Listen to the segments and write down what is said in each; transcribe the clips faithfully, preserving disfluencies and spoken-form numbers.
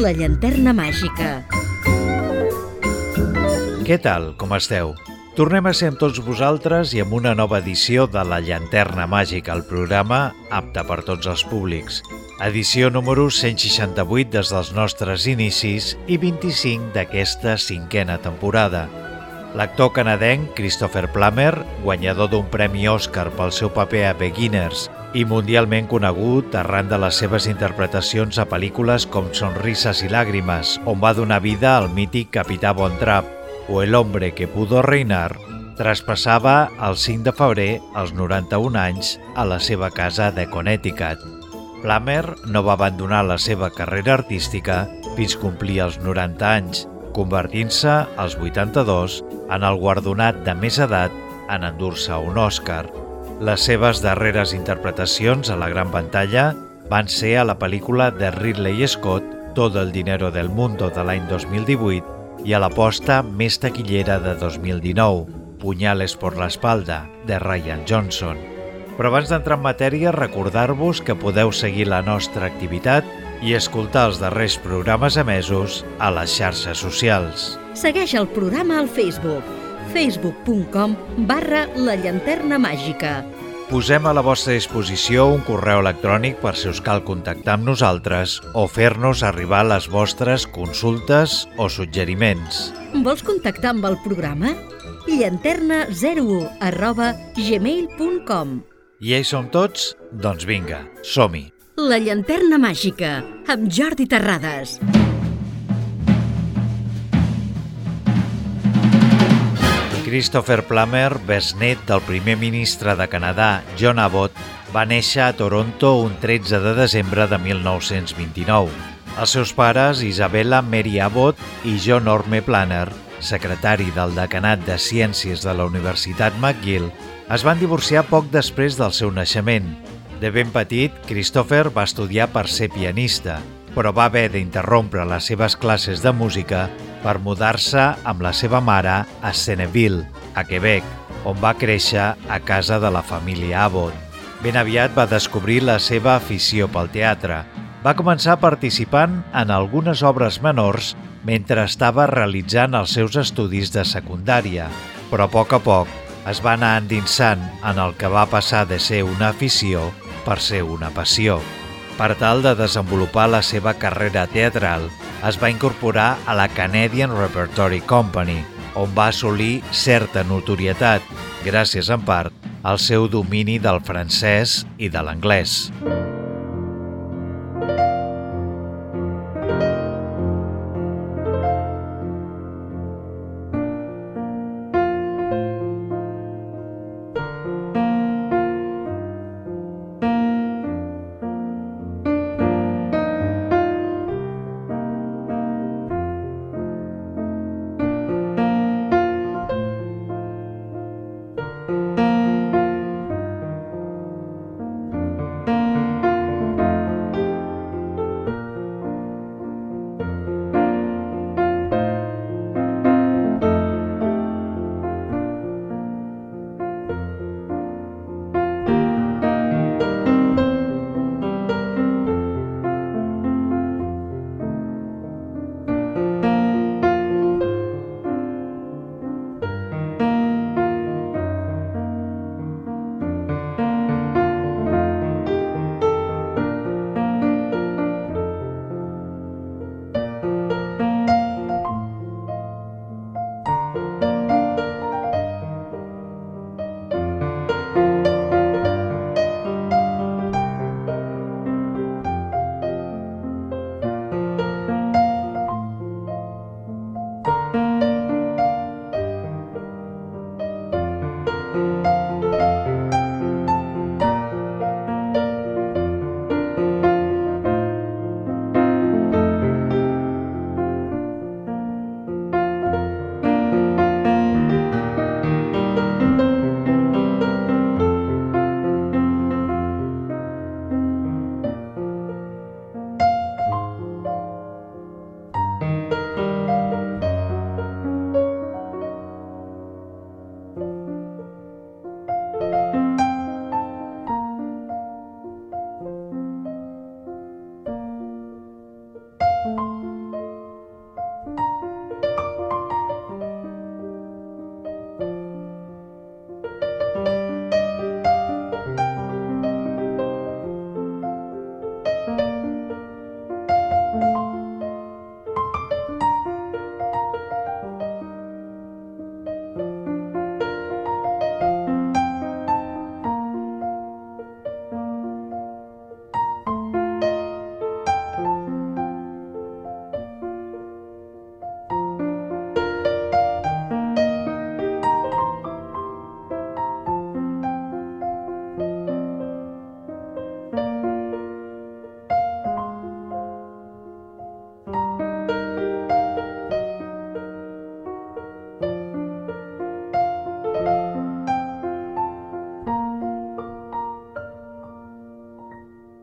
La llanterna màgica. Què tal, com esteu? Tornem a ser amb tots vosaltres i amb una nova edició de La llanterna màgica, el programa apte per tots els públics. Edició número cent seixanta-vuit des dels nostres inicis i vint-i-cinc d'aquesta cinquena temporada. L'actor canadenc Christopher Plummer, guanyador d'un premi Oscar pel seu paper a Beginners i mundialment conegut arran de les seves interpretacions a pel·lícules com Sonrisas i Lágrimas, on va donar vida al mític Capità Von Trapp, o El hombre que pudo reinar, traspassava el cinc de febrer als noranta-un anys a la seva casa de Connecticut. Plummer no va abandonar la seva carrera artística fins complir els noranta anys, convertint-se als vuitanta-dos en el guardonat de més edat en endur-se un Oscar. Les seves darreres interpretacions a la gran pantalla van ser a la pel·lícula de Ridley Scott Todo el dinero del mundo de l'any dos mil divuit i a l'aposta més taquillera de dos mil dinou, Puñales por la espalda, de Rian Johnson. Però abans d'entrar en matèria, recordar-vos que podeu seguir la nostra activitat i escoltar els darrers programes emesos a les xarxes socials. Segueix el programa al Facebook, facebook punt com barra la llanterna màgica. Posem a la vostra disposició un correu electrònic per si us cal contactar amb nosaltres o fer-nos arribar les vostres consultes o suggeriments. Vols contactar amb el programa? llanterna zero u arroba gmail punt com. I ells som tots? Doncs vinga, som-hi! La llanterna màgica, amb Jordi Terrades. Christopher Plummer, besnet del primer ministre de Canadà, John Abbott, va néixer a Toronto un tretze de desembre de mil nou-cents vint-i-nou. Els seus pares, Isabella Mary Abbott i John Orme Plummer, secretari del Decanat de Ciències de la Universitat McGill, es van divorciar poc després del seu naixement. De ben petit, Christopher va estudiar per ser pianista, però va haver d'interrompre les seves classes de música per mudar-se amb la seva mare a Senneville, a Quebec, on va créixer a casa de la família Abbott. Ben aviat va descobrir la seva afició pel teatre. Va començar participant en algunes obres menors mentre estava realitzant els seus estudis de secundària, però a poc a poc es va anar endinsant en el que va passar de ser una afició per ser una passió. Per tal de desenvolupar la seva carrera teatral, es va incorporar a la Canadian Repertory Company, on va assolir certa notorietat, gràcies en part al seu domini del francès i de l'anglès.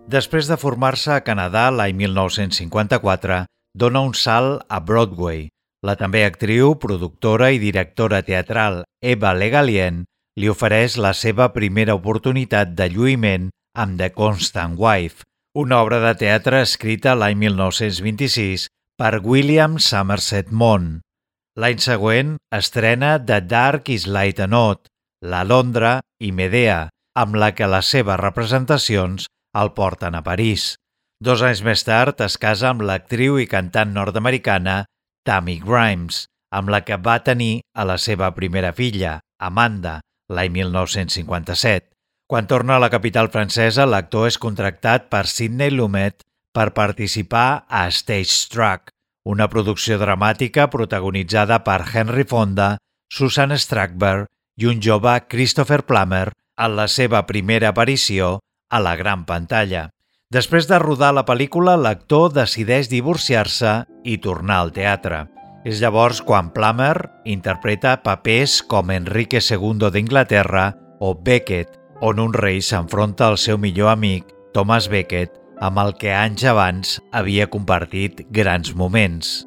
Després de formar-se a Canadà l'any mil nou-cents cinquanta-quatre, dona un salt a Broadway. La també actriu, productora i directora teatral Eva Le Gallienne li ofereix la seva primera oportunitat de lluïment amb The Constant Wife, una obra de teatre escrita l'any mil nou-cents vint-i-sis per William Somerset Maugham. L'any següent estrena The Dark is Light and Odd, La Londra i Medea, amb la que les seves representacions el porten a París. Dos anys més tard es casa amb l'actriu i cantant nord-americana Tammy Grimes, amb la que va tenir a la seva primera filla, Amanda, l'any mil nou-cents cinquanta-set. Quan torna a la capital francesa, l'actor és contractat per Sidney Lumet per participar a Stage Struck, una producció dramàtica protagonitzada per Henry Fonda, Susan Strasberg i un jove Christopher Plummer en la seva primera aparició a la gran pantalla. Després de rodar la pel·lícula, l'actor decideix divorciar-se i tornar al teatre. És llavors quan Plummer interpreta papers com Enrique segundo d'Inglaterra o Becket, on un rei s'enfronta al seu millor amic, Thomas Becket, amb el que anys abans havia compartit grans moments.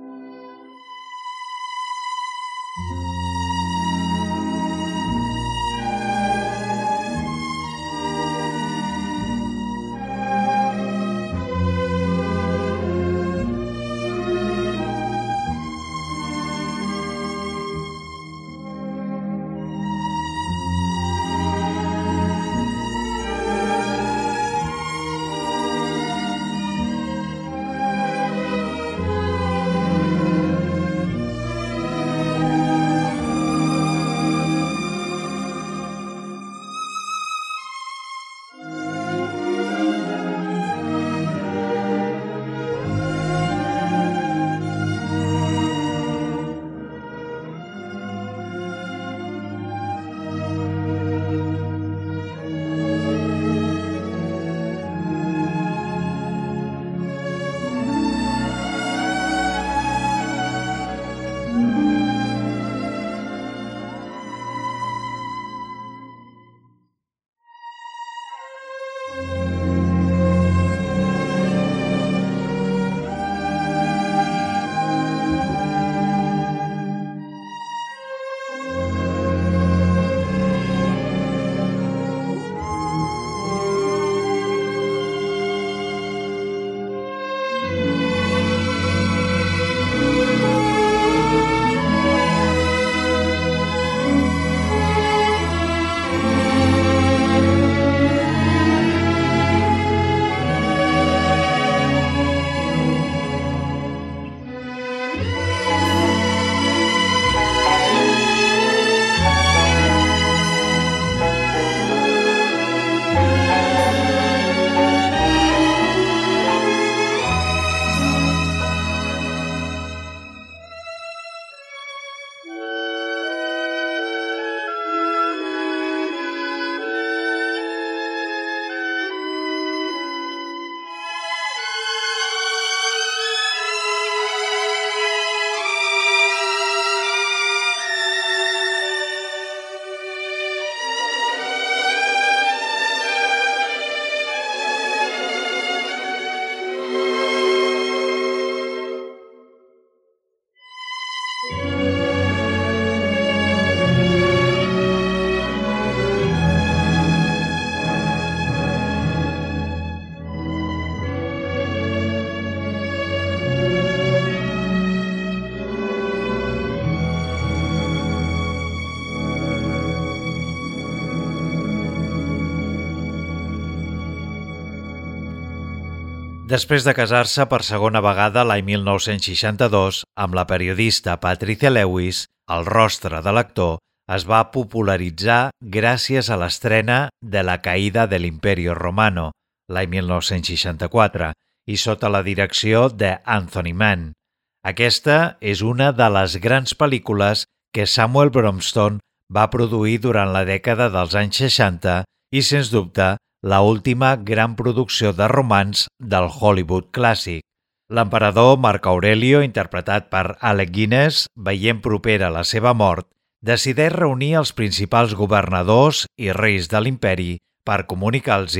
Després de casar-se per segona vegada l'any mil nou-cents seixanta-dos amb la periodista Patricia Lewis, el rostre de l'actor es va popularitzar gràcies a l'estrena de La caïda de l'Imperio Romano, l'any mil nou-cents seixanta-quatre, i sota la direcció d'Anthony Mann. Aquesta és una de les grans pel·lícules que Samuel Bromston va produir durant la dècada dels anys seixanta i, sens dubte, la última gran producció de romanç del Hollywood clàssic. L'emperador Marc Aurelio, interpretat per Alec Guinness, veient propera la seva mort, decideix reunir els principals governadors i reis de l'imperi per comunicar-los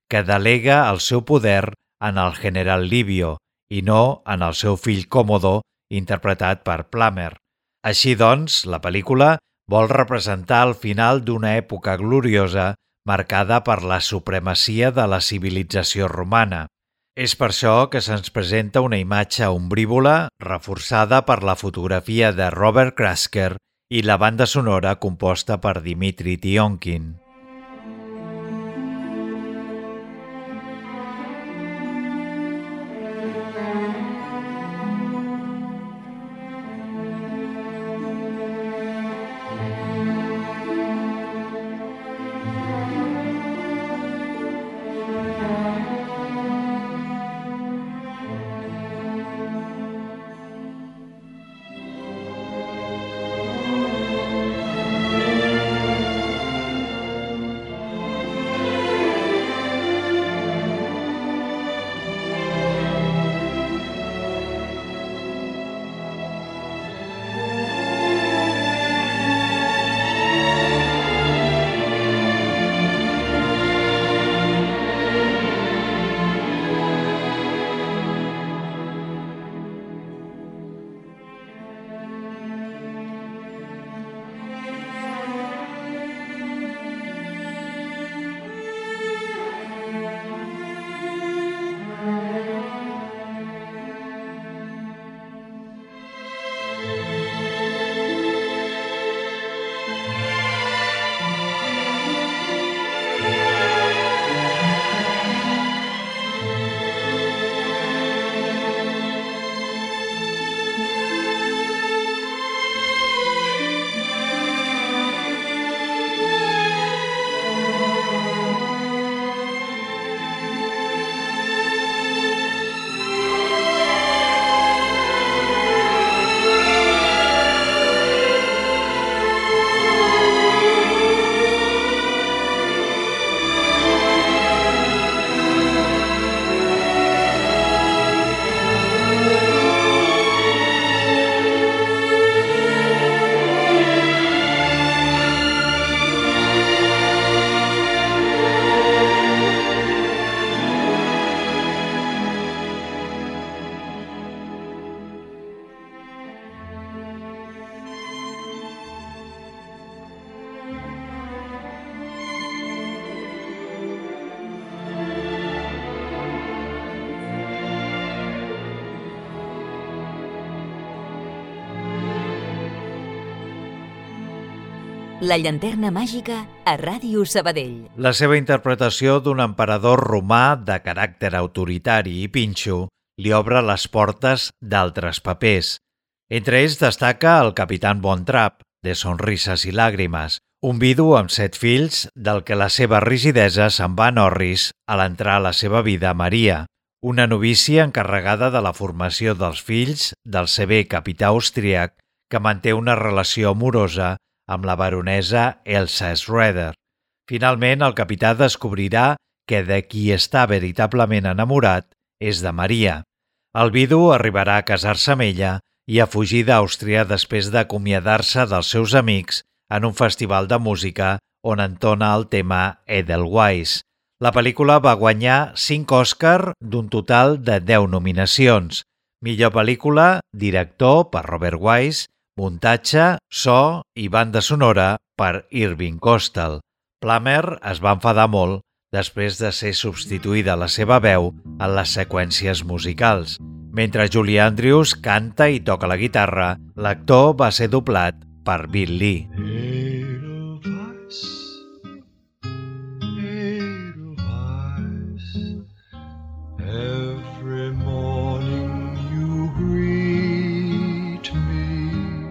que delega el seu poder en el general Livio i no en el seu fill Còmodo, interpretat per Plummer. Així doncs, la pel·lícula vol representar el final d'una època gloriosa marcada per la supremacia de la civilització romana. És per això que se'ns presenta una imatge ombrívola reforçada per la fotografia de Robert Krasker i la banda sonora composta per Dimitri Tiomkin. La llanterna màgica a Ràdio Sabadell. La seva interpretació d'un emperador romà de caràcter autoritari i pinxo li obre les portes d'altres papers. Entre ells destaca el capitán Von Trapp, de Sonrises i Làgrimes, un vidu amb set fills del que la seva rigidesa se'n va a Norris a l'entrar a la seva vida Maria, una novícia encarregada de la formació dels fills del sever capità austríac que manté una relació amorosa amb la baronesa Elsa Schroeder. Finalment, el capità descobrirà que de qui està veritablement enamorat és de Maria. El vidu arribarà a casar-se amb ella i a fugir d'Àustria després d'acomiadar-se dels seus amics en un festival de música on entona el tema Edelweiss. La pel·lícula va guanyar cinc Òscar d'un total de deu nominacions. Millor pel·lícula, director per Robert Wise, muntatge, so i banda sonora per Irving Kostal. Plummer es va enfadar molt després de ser substituïda la seva veu en les seqüències musicals. Mentre Julie Andrews canta i toca la guitarra, l'actor va ser doblat per Bill Lee. Edelweiss, Edelweiss, every morning you greet me,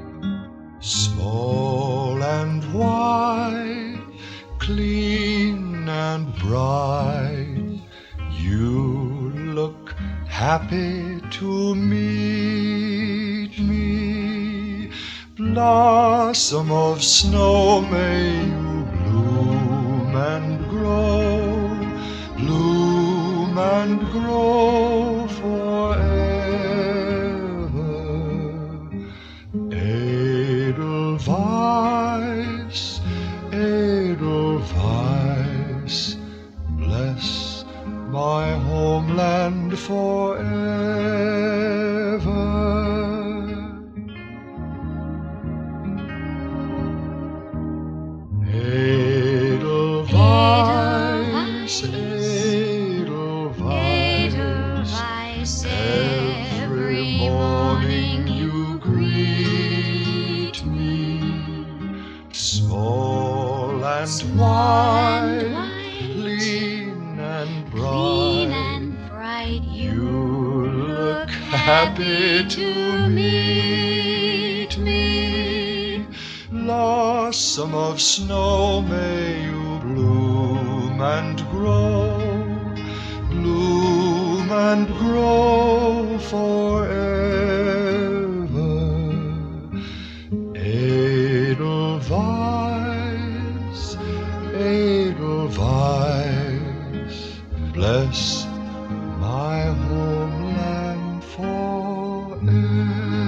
small and white, clean and bright, you look happy to meet me. Blossom of snow, may you bloom and grow, bloom and grow forever. Edelweiss, Edelweiss, bless my homeland forever. Edelweiss, Edelweiss, every morning you greet me, small and white, lean and bright, you look happy to meet me. Blossom of snow, may you bloom and grow, bloom and grow forever. Edelweiss, Edelweiss, bless my homeland forever.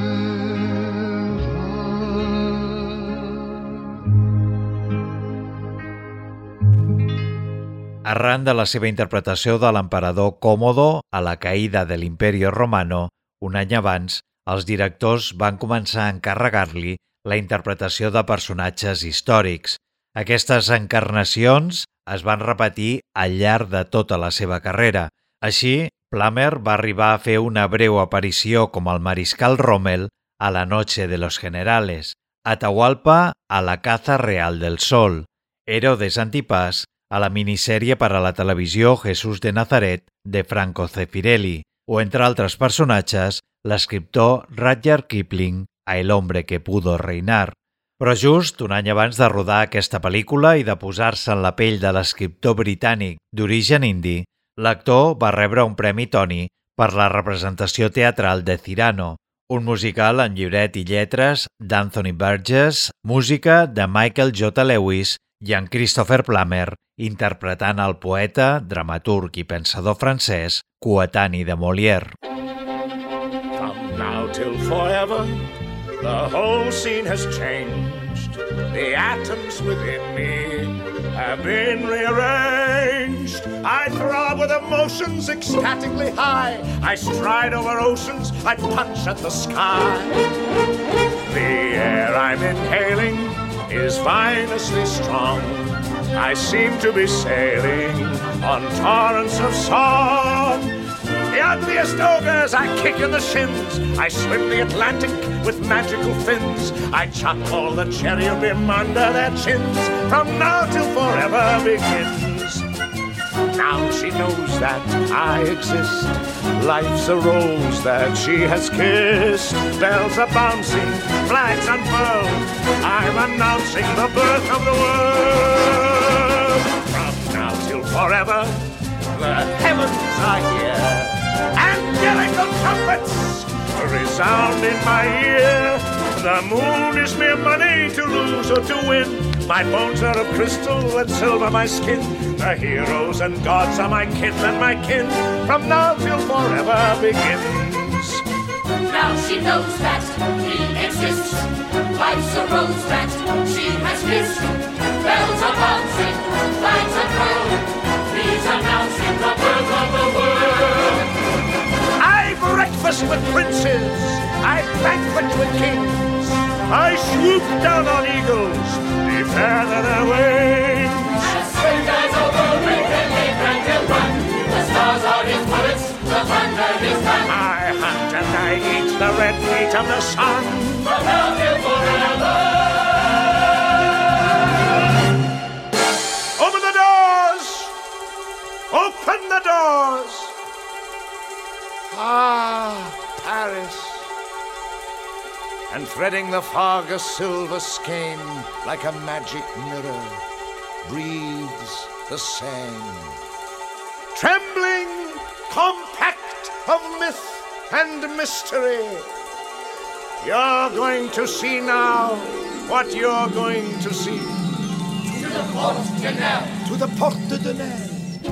Arran de la seva interpretació de l'emperador Còmodo a la caïda de l'Imperio Romano, un any abans, els directors van començar a encarregar-li la interpretació de personatges històrics. Aquestes encarnacions es van repetir al llarg de tota la seva carrera. Així, Plummer va arribar a fer una breu aparició com el mariscal Rommel a La noche de los generales, Atahualpa a La caza real del sol, Herodes Antipas a la minissèrie per a la televisió Jesús de Nazaret de Franco Zeffirelli, o entre altres personatges, l'escriptor Rudyard Kipling a El hombre que pudo reinar. Però just un any abans de rodar aquesta pel·lícula i de posar-se en la pell de l'escriptor britànic d'origen indi, l'actor va rebre un premi Tony per la representació teatral de Cyrano, un musical en llibret i lletres d'Anthony Burgess, música de Michael J. Lewis i en Christopher Plummer, interpretant el poeta, dramaturg i pensador francès, coetani de Molière. From now till forever, the whole scene has changed. The atoms within me have been rearranged. I throb with emotions ecstatically high. I stride over oceans, I punch at the sky. The air I'm inhaling is vinously strong. I seem to be sailing on torrents of song. The ugliest ogres I kick in the shins. I swim the Atlantic with magical fins. I chuck all the cherubim under their chins. From now till forever begins. Now she knows that I exist. Life's a rose that she has kissed. Bells are bouncing, flags unfurled. I'm announcing the birth of the world. From now till forever, the heavens are here. Angelical trumpets resound in my ear. The moon is mere money to lose or to win. My bones are of crystal and silver my skin. The heroes and gods are my kith and my kin. From now till forever begins. Now she knows that he exists. Life's a rose that she has kissed. Bells are bouncing, flags are furled. He's announcing the birth of the world. I breakfast with princes, I banquet with kings. I swoop down on eagles, defeather their wings. As swift as a whirlwind and leap and he'll run. The stars are his bullets, the thunder his gun. I hunt and I eat the red meat of the sun. From now till forever. Open the doors! Open the doors! Ah, Paris. And threading the fog a silver skein, like a magic mirror, breathes the Seine. Trembling, compact of myth and mystery. You're going to see now what you're going to see. To the Porte de Nel. To the Porte de Nel.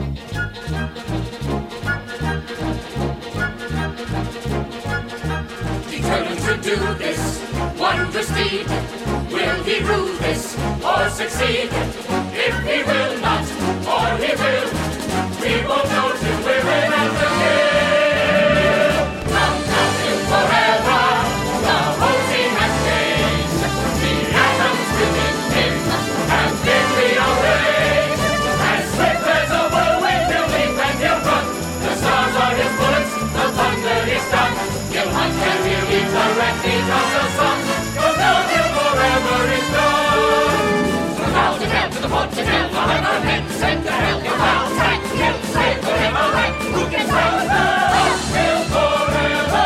Determined to do this wondrous deed. Will he rule this or succeed? If he will not, or he will, we won't know till we're sent to hell, you found track, kill, slay, forever right. Who can stand the uphill forever?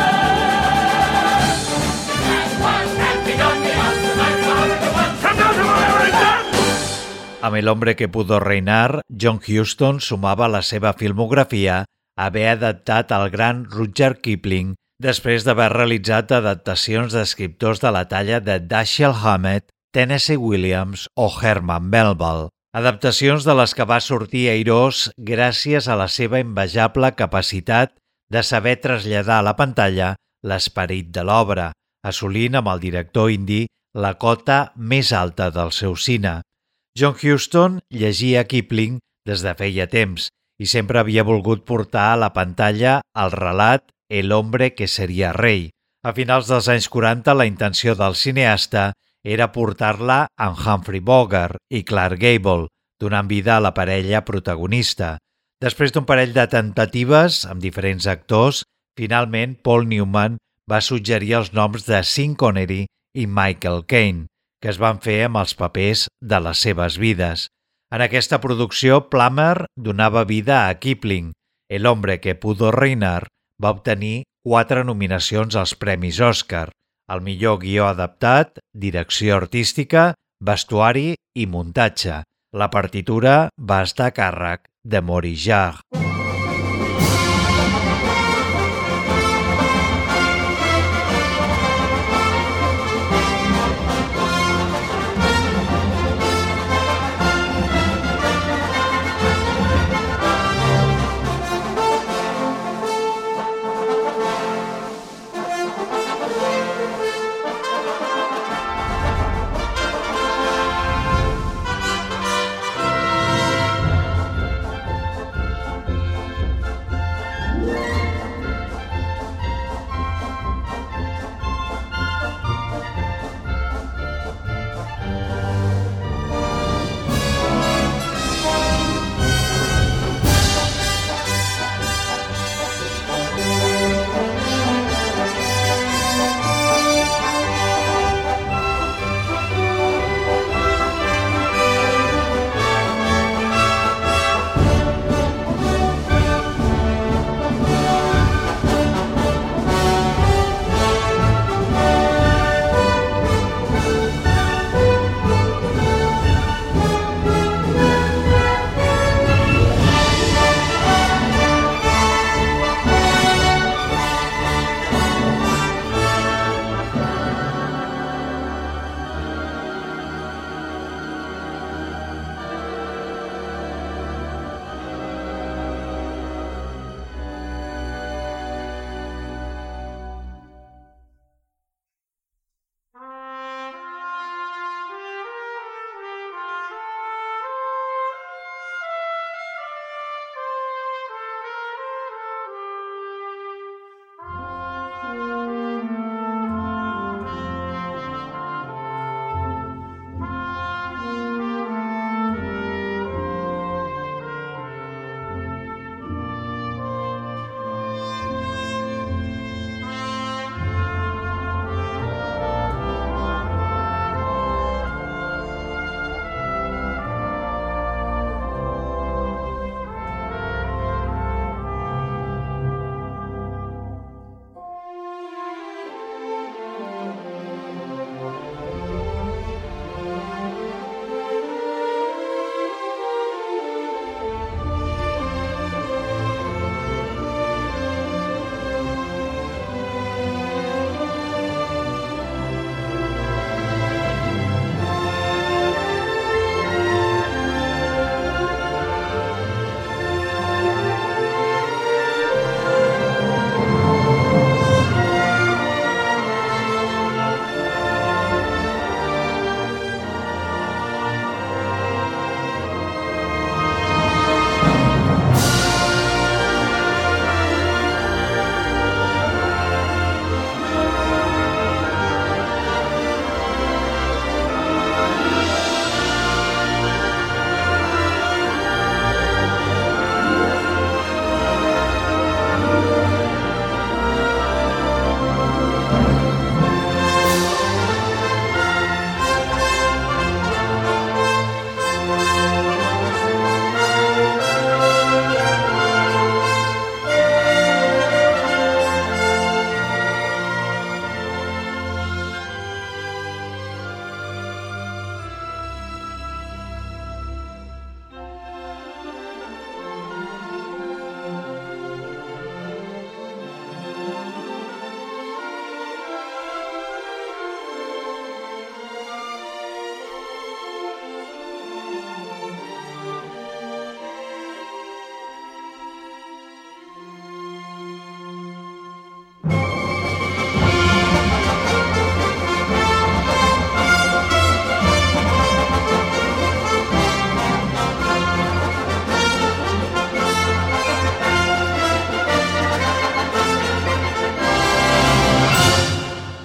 And one had begun the afterlife, the heart of the one. Come down to my right. Amb El hombre que pudo reinar, John Huston sumava a la seva filmografia haver adaptat el gran Rudyard Kipling després d'haver realitzat adaptacions d'escriptors de la talla de Dashiell Hammett, Tennessee Williams o Herman Melville. Adaptacions de les que va sortir airós gràcies a la seva invejable capacitat de saber traslladar a la pantalla l'esperit de l'obra, assolint amb el director indi la cota més alta del seu cine. John Huston llegia Kipling des de feia temps i sempre havia volgut portar a la pantalla el relat El hombre que seria rei. A finals dels anys quaranta, la intenció del cineasta era portar-la amb Humphrey Bogart i Clark Gable, donant vida a la parella protagonista. Després d'un parell de temptatives amb diferents actors, finalment Paul Newman va suggerir els noms de Sean Connery i Michael Caine, que es van fer amb els papers de les seves vides. En aquesta producció, Plummer donava vida a Kipling. El hombre que pudo reinar va obtenir quatre nominacions als Premis Òscar, el millor guió adaptat, direcció artística, vestuari i muntatge. La partitura va estar a càrrec de Maurice Jarre.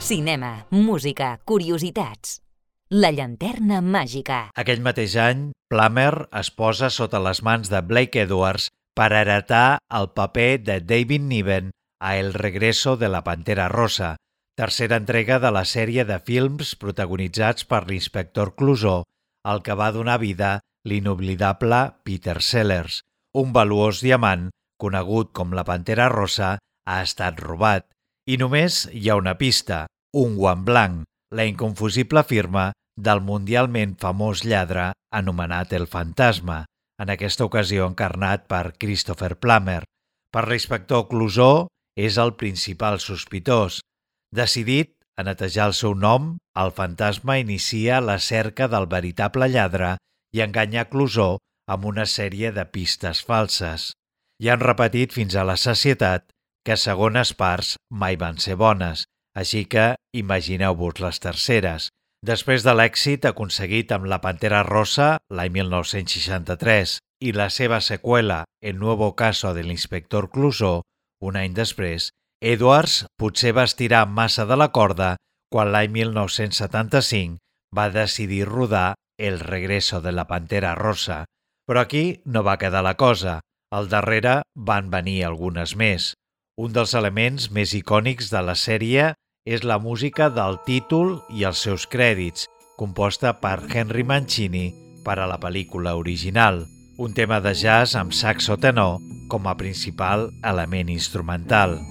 cinema, música, curiositats. La llanterna màgica. Aquell mateix any, Plummer es posa sota les mans de Blake Edwards per heretar el paper de David Niven a El regreso de la Pantera Rosa, tercera entrega de la sèrie de films protagonitzats per l'inspector Clouseau, al que va donar vida l'inoblidable Peter Sellers. Un valuós diamant, conegut com la Pantera Rosa, ha estat robat. I només hi ha una pista, un guant blanc, la inconfusible firma del mundialment famós lladre anomenat El Fantasma, en aquesta ocasió encarnat per Christopher Plummer. Per l'inspector Clouseau és el principal sospitós. Decidit a netejar el seu nom, el fantasma inicia la cerca del veritable lladre i enganya Clouseau amb una sèrie de pistes falses. Ja han repetit fins a la sacietat que segones parts mai van ser bones, així que imagineu-vos les terceres. Després de l'èxit aconseguit amb La Pantera Rosa l'any mil nou-cents seixanta-tres i la seva seqüela El nuevo caso de l'inspector Clouseau, un any després, Edwards potser va estirar massa de la corda quan l'any mil nou-cents setanta-cinc va decidir rodar El regreso de la Pantera Rosa. Però aquí no va quedar la cosa. Al darrere van venir algunes més. Un dels elements més icònics de la sèrie és la música del títol i els seus crèdits, composta per Henry Mancini per a la pel·lícula original, un tema de jazz amb saxo tenor com a principal element instrumental.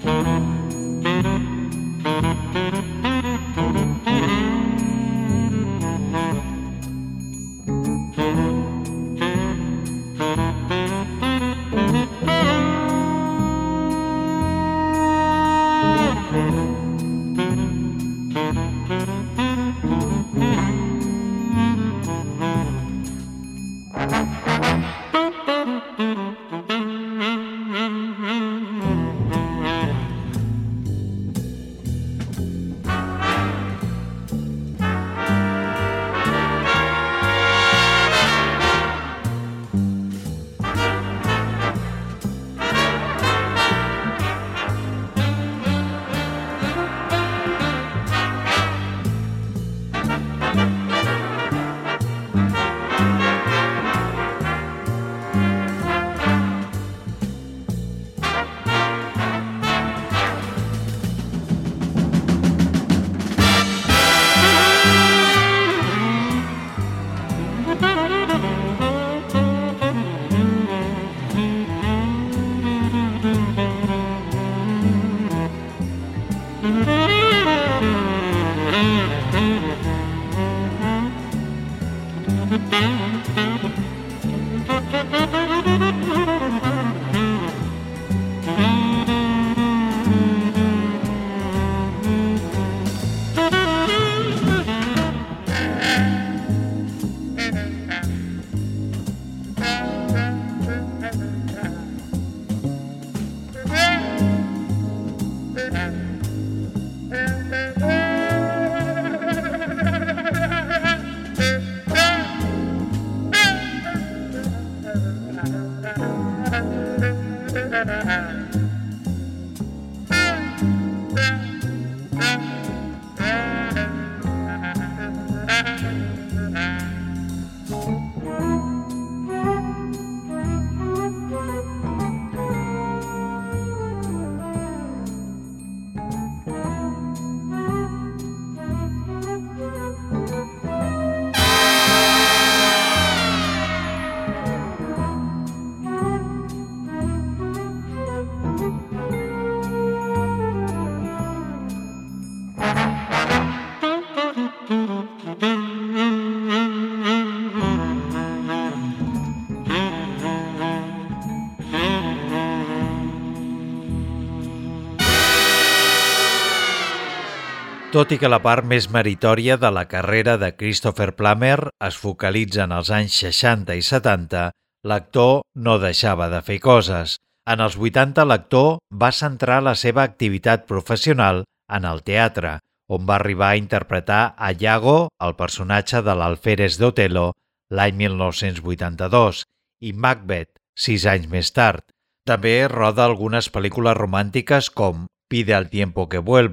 Tot i que la part més meritòria de la carrera de Christopher Plummer es focalitza en els anys seixanta i setanta, l'actor no deixava de fer coses. En els vuitanta l'actor va centrar la seva activitat professional en el teatre, on va arribar a interpretar a Iago, el personatge de l'Alférez d'Otelo, l'any mil nou-cents vuitanta-dos, i Macbeth, sis anys més tard. També roda algunes pel·lícules romàntiques com Pide al tiempo que vuelva,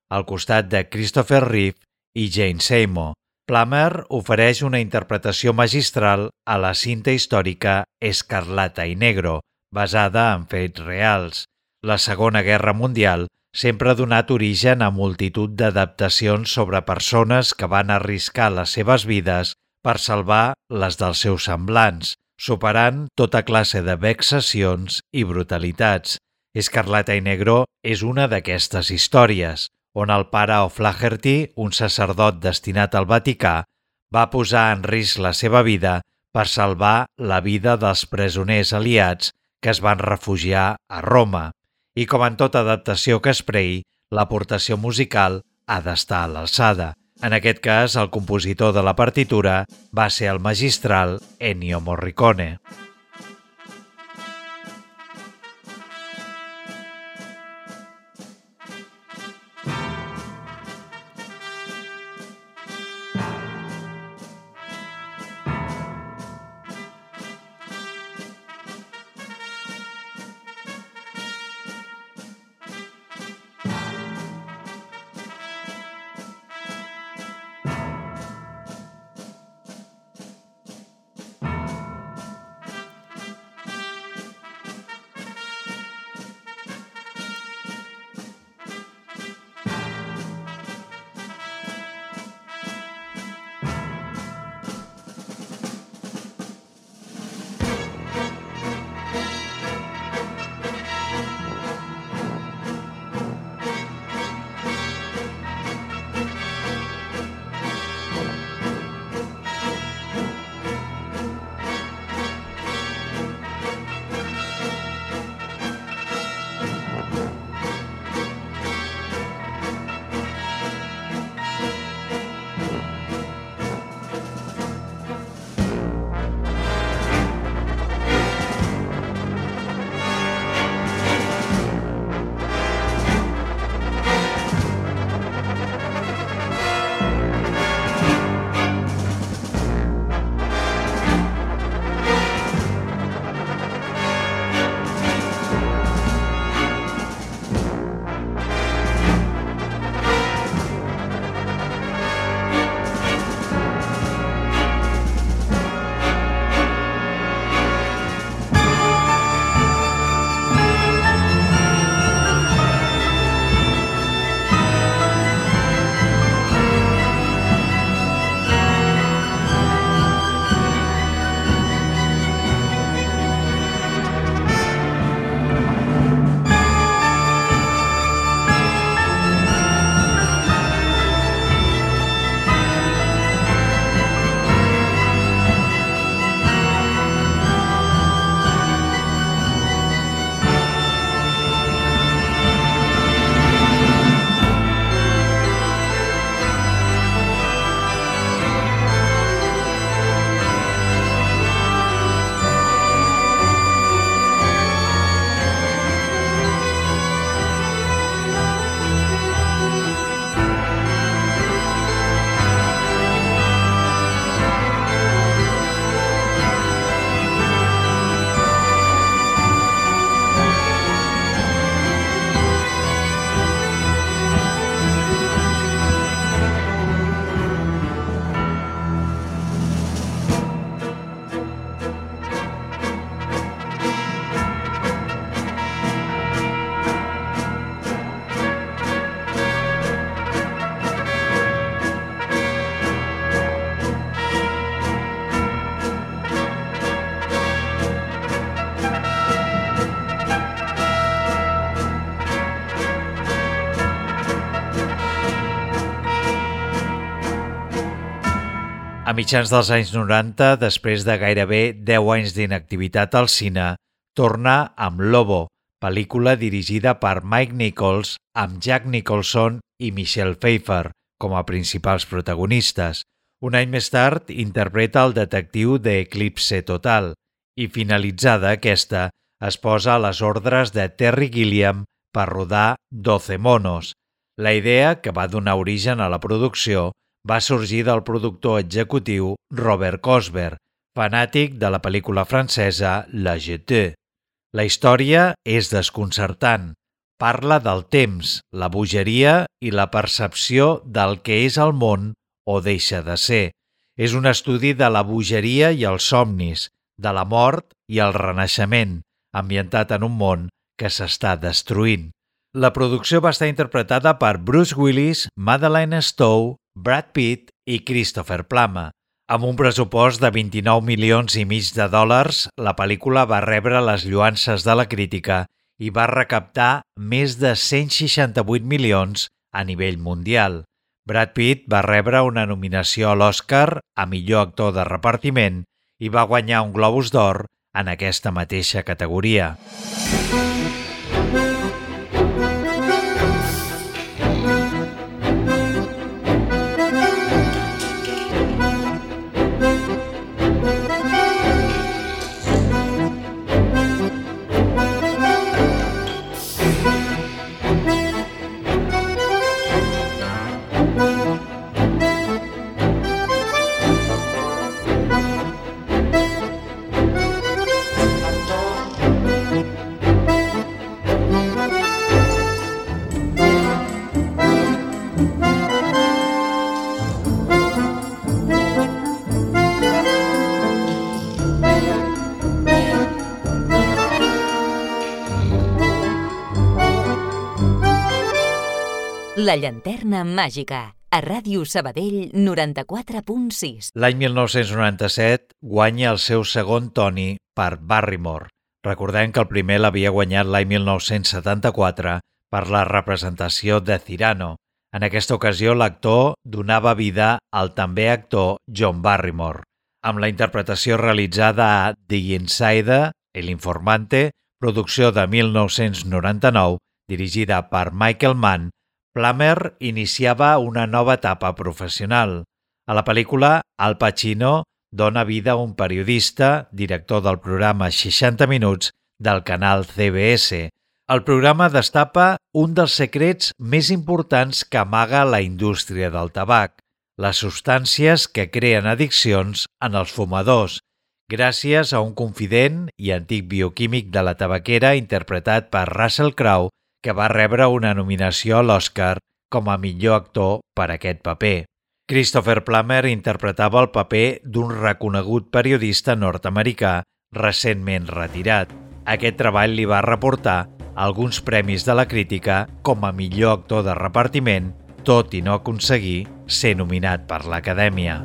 al costat de Christopher Reeve i Jane Seymour. Plummer ofereix una interpretació magistral a la cinta històrica Escarlata i Negro, basada en fets reals. La Segona Guerra Mundial sempre ha donat origen a multitud d'adaptacions sobre persones que van arriscar les seves vides per salvar les dels seus semblants, superant tota classe de vexacions i brutalitats. Escarlata i Negro és una d'aquestes històries, on el pare O'Flaherty, un sacerdot destinat al Vaticà, va posar en risc la seva vida per salvar la vida dels presoners aliats que es van refugiar a Roma. I com en tota adaptació que es prei, l'aportació musical ha d'estar a l'alçada. En aquest cas, el compositor de la partitura va ser el magistral Ennio Morricone. A mitjans dels anys noranta, després de gairebé deu anys d'inactivitat al cine, torna amb Lobo, pel·lícula dirigida per Mike Nichols amb Jack Nicholson i Michelle Pfeiffer com a principals protagonistes. Un any més tard interpreta el detectiu de Eclipse Total i, finalitzada aquesta, es posa a les ordres de Terry Gilliam per rodar Doce monos. La idea, que va donar origen a la producció, va sorgir del productor executiu Robert Cosber, fanàtic de la pel·lícula francesa La Jetée. La història és desconcertant. Parla del temps, la bogeria i la percepció del que és el món o deixa de ser. És un estudi de la bogeria i els somnis, de la mort i el renaixement, ambientat en un món que s'està destruint. La producció va estar interpretada per Bruce Willis, Madeleine Stowe, Brad Pitt i Christopher Plummer. Amb un pressupost de vint-i-nou milions i mig de dòlars, la pel·lícula va rebre les lloances de la crítica i va recaptar més de cent seixanta-vuit milions a nivell mundial. Brad Pitt va rebre una nominació a l'Oscar a millor actor de repartiment i va guanyar un Globus d'Or en aquesta mateixa categoria. La llanterna màgica, a Ràdio Sabadell noranta-quatre punt sis. L'any mil nou-cents noranta-set guanya el seu segon Tony per Barrymore. Recordem que el primer l'havia guanyat l'any mil nou-cents setanta-quatre per la representació de Cyrano. En aquesta ocasió l'actor donava vida al també actor John Barrymore. Amb la interpretació realitzada a The Insider, El Informante, producció de mil nou-cents noranta-nou, dirigida per Michael Mann, Plummer iniciava una nova etapa professional. A la pel·lícula, Al Pacino dona vida a un periodista, director del programa seixanta minuts del canal C B S. El programa destapa un dels secrets més importants que amaga la indústria del tabac, les substàncies que creen addiccions en els fumadors, gràcies a un confident i antic bioquímic de la tabaquera interpretat per Russell Crowe, que va rebre una nominació a l'Oscar com a millor actor per aquest paper. Christopher Plummer interpretava el paper d'un reconegut periodista nord-americà recentment retirat. Aquest treball li va reportar alguns premis de la crítica com a millor actor de repartiment, tot i no aconseguir ser nominat per l'Acadèmia.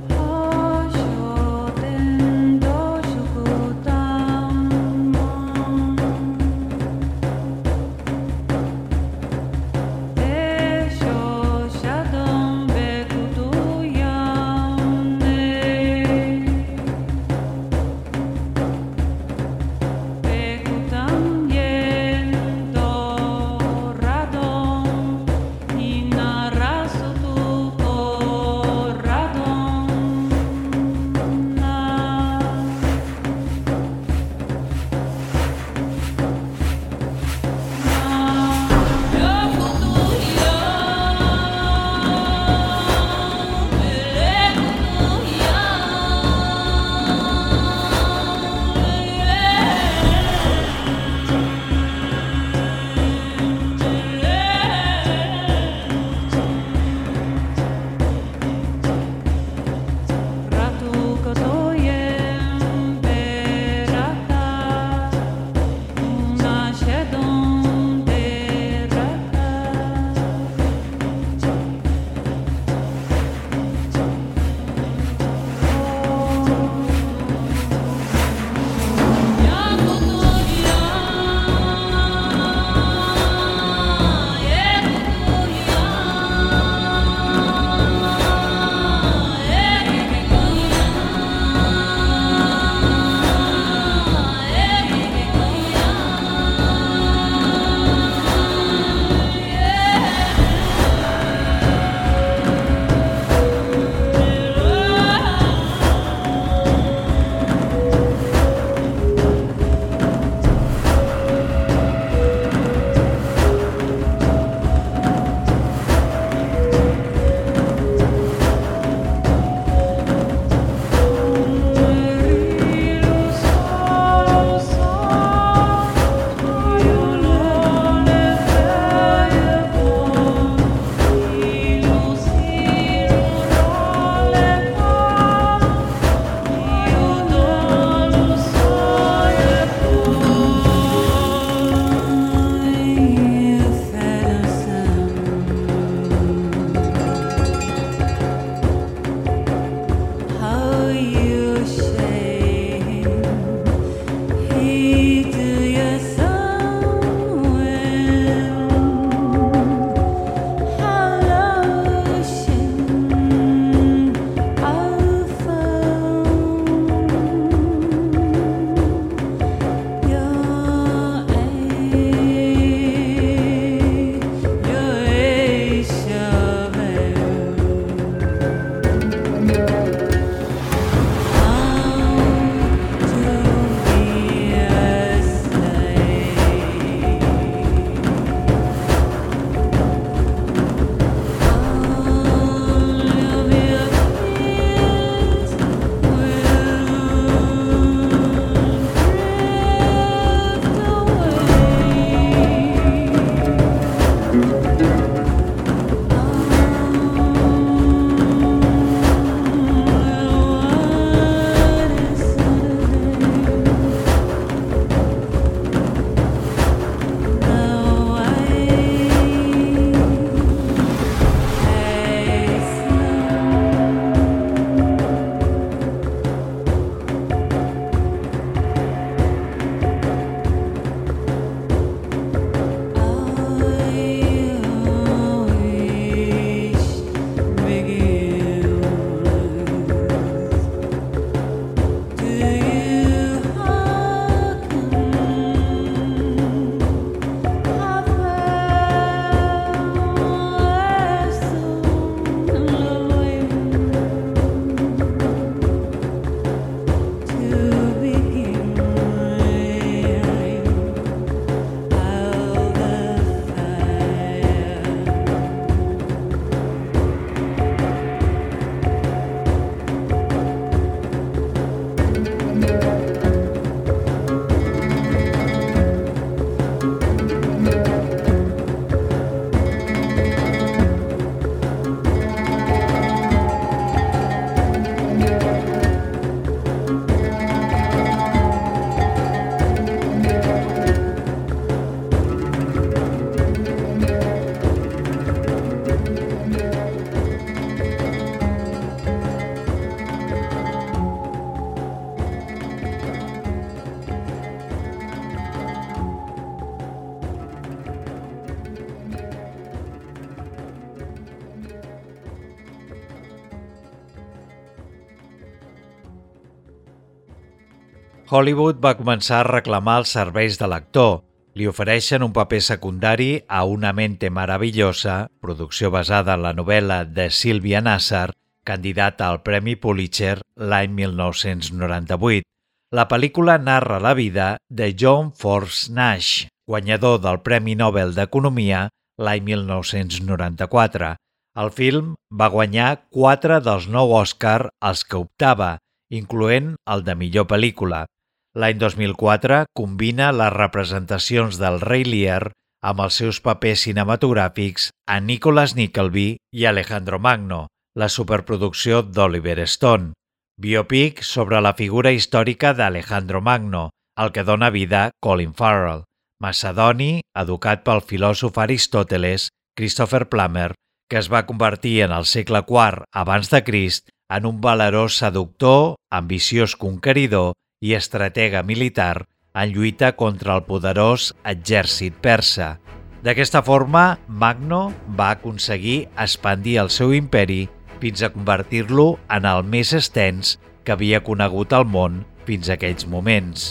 Hollywood va començar a reclamar els serveis de l'actor. Li ofereixen un paper secundari a Una mente maravillosa, producció basada en la novel·la de Sylvia Nasar, candidata al Premi Pulitzer l'any mil nou-cents noranta-vuit. La pel·lícula narra la vida de John Forbes Nash, guanyador del Premi Nobel d'Economia l'any mil nou-cents noranta-quatre. El film va guanyar quatre dels nou Òscar als que optava, incloent el de millor pel·lícula. L'any dos mil quatre combina les representacions del Rei Lear amb els seus papers cinematogràfics a Nicholas Nickleby i Alejandro Magno, la superproducció d'Oliver Stone. Biopic sobre la figura històrica d'Alejandro Magno, el que dona vida a Colin Farrell, macedoni educat pel filòsof Aristòteles, Christopher Plummer, que es va convertir en el segle quart abans de Crist en un valerós seductor, ambiciós conqueridor i estratega militar en lluita contra el poderós exèrcit persa. D'aquesta forma, Magno va aconseguir expandir el seu imperi fins a convertir-lo en el més extens que havia conegut el món fins a aquells moments.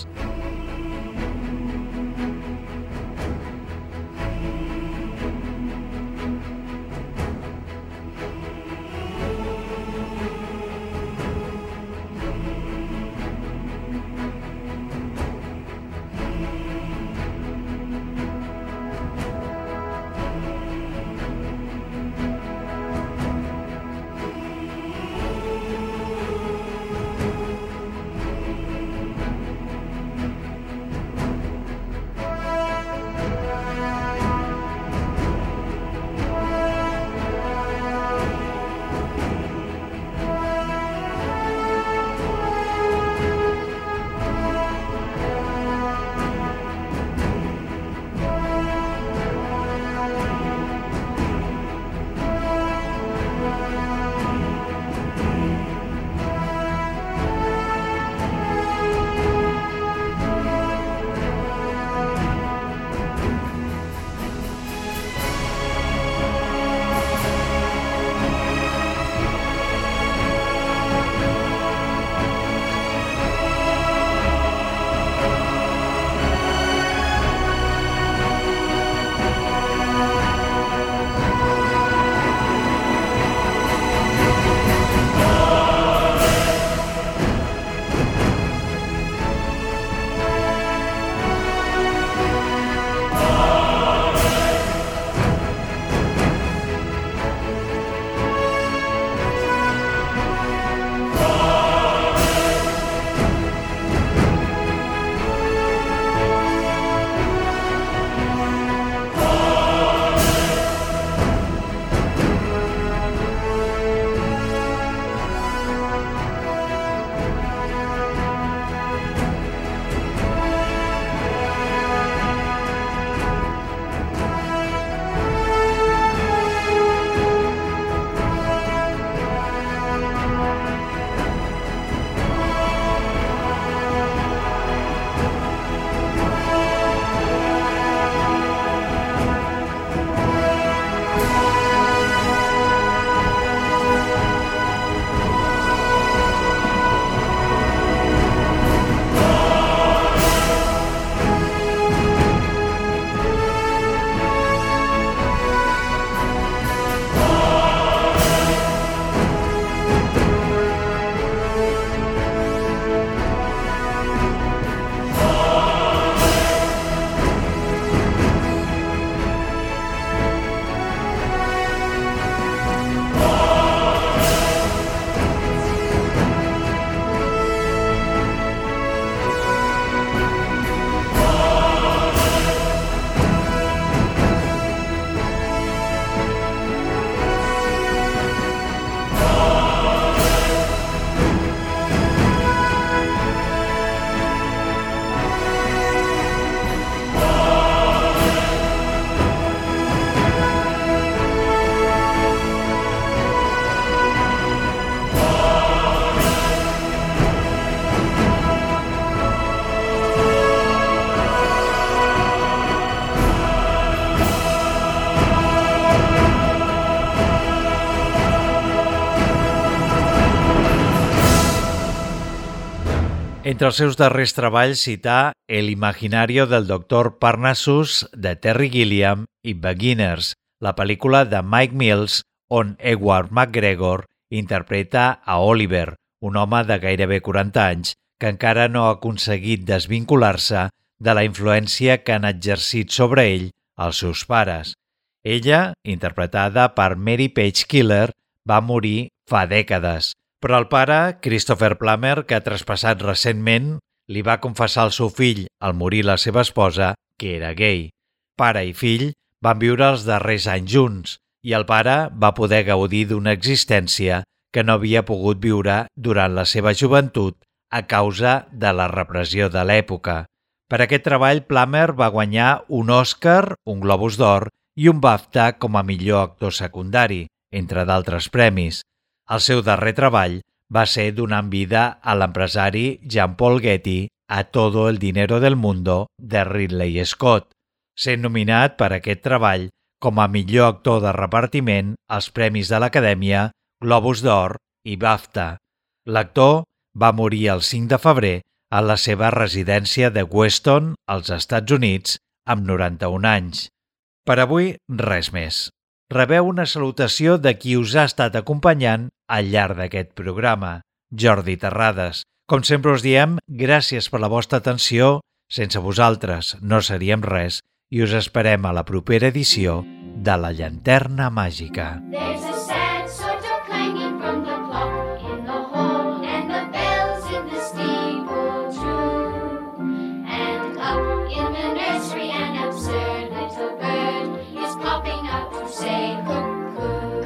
Entre els seus darrers treballs cità El imaginario del doctor Parnassus de Terry Gilliam i Beginners, la pel·lícula de Mike Mills on Ewan McGregor interpreta a Oliver, un home de gairebé quaranta anys que encara no ha aconseguit desvincular-se de la influència que han exercit sobre ell els seus pares. Ella, interpretada per Mary Page Killer, va morir fa dècades, però el pare, Christopher Plummer, que ha traspassat recentment, li va confessar al seu fill, al morir la seva esposa, que era gay. Pare i fill van viure els darrers anys junts i el pare va poder gaudir d'una existència que no havia pogut viure durant la seva joventut a causa de la repressió de l'època. Per aquest treball, Plummer va guanyar un Oscar, un Globus d'Or i un BAFTA com a millor actor secundari, entre d'altres premis. El seu darrer treball va ser donant vida a l'empresari Jean-Paul Getty a Todo el dinero del mundo de Ridley Scott, sent nominat per aquest treball com a millor actor de repartiment als Premis de l'Acadèmia, Globus d'Or i BAFTA. L'actor va morir el cinc de febrer a la seva residència de Weston, als Estats Units, amb noranta-un anys. Per avui, res més. Rebeu una salutació de qui us ha estat acompanyant al llarg d'aquest programa, Jordi Terrades. Com sempre us diem, gràcies per la vostra atenció. Sense vosaltres no seríem res i us esperem a la propera edició de La Llanterna Màgica. There's a sad sort of clanging from the clock in the hall, and the bells in the steeple too. And up in the nursery an absurd little bird is popping up to say cuckoo,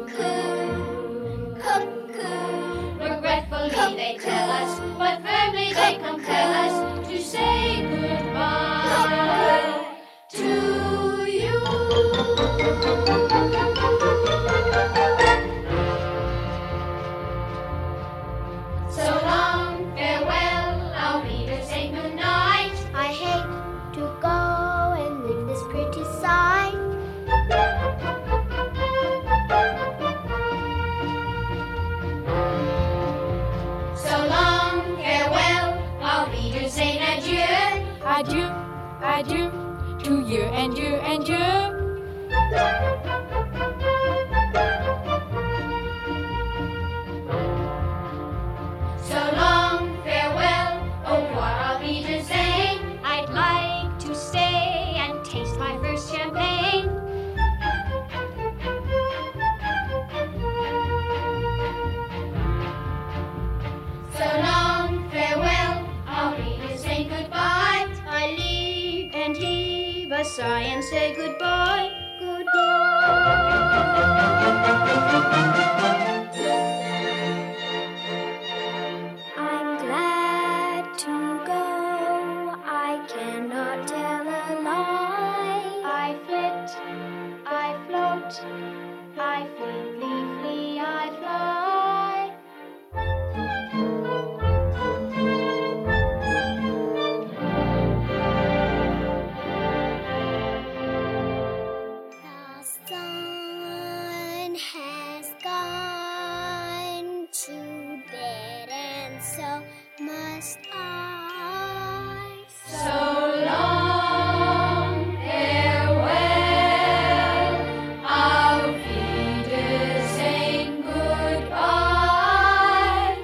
cuckoo, cuckoo. Regretfully cuckoo. They tell us, but firmly cuckoo. They compel us to say goodbye cuckoo. To you. So long, farewell, our readers say good night. I hate to go and leave this pretty sight. So long, farewell, our readers say adieu. Adieu, adieu, to you and you and you. So long, farewell, au revoir, our readers say. I'd like to stay and taste my first champagne. So long, farewell, our readers say goodbye. I leave and heave a sigh and say goodbye, goodbye. I'm glad to go, I cannot tell a lie. I flit, I float, I flee, flee, flee, I fly. The sun has gone to bed, and so must I. So long, farewell, our readers saying goodbye,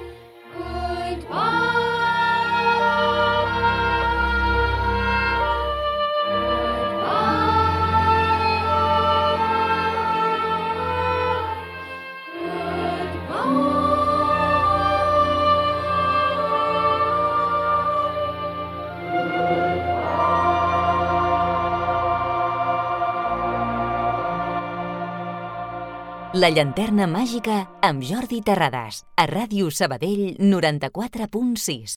La Llanterna Màgica amb Jordi Terrades, a Ràdio Sabadell noranta-quatre punt sis.